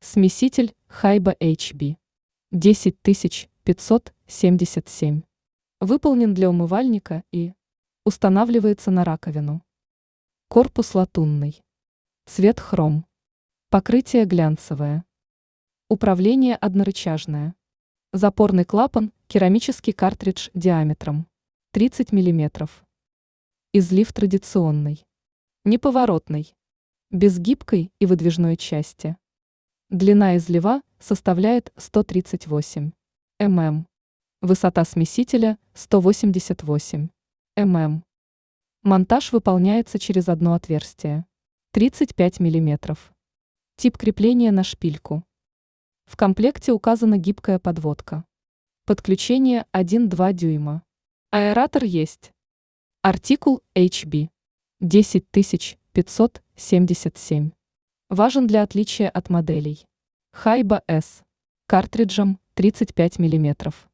Смеситель Хайба HB 10577. Выполнен для умывальника и устанавливается на раковину. Корпус латунный. Цвет хром. Покрытие глянцевое. Управление однорычажное. Запорный клапан, керамический картридж диаметром 30 мм. Излив традиционный. Неповоротный. Без гибкой и выдвижной части. Длина излива составляет 138 мм. Высота смесителя 188 мм. Монтаж выполняется через одно отверстие 35 мм. Тип крепления на шпильку. В комплекте указана гибкая подводка. Подключение 1,2 дюйма. Аэратор есть. Артикул HB 10577. Важен для отличия от моделей Хайба S картриджем 35 мм.